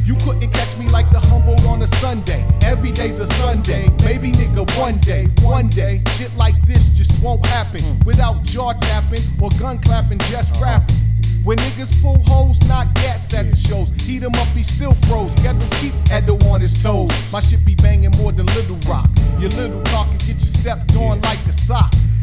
You couldn't catch me like the Humboldt on a Sunday. Every day's a Sunday. Maybe nigga one day, shit like this just won't happen without jaw tapping or gun clapping, just rapping. When niggas pull hoes, knock gats at the shows. Heat him up, he still froze. Get him keep Edo on his toes. My shit be banging more than Little Rock. Your little talk can get you stepped on like a sock.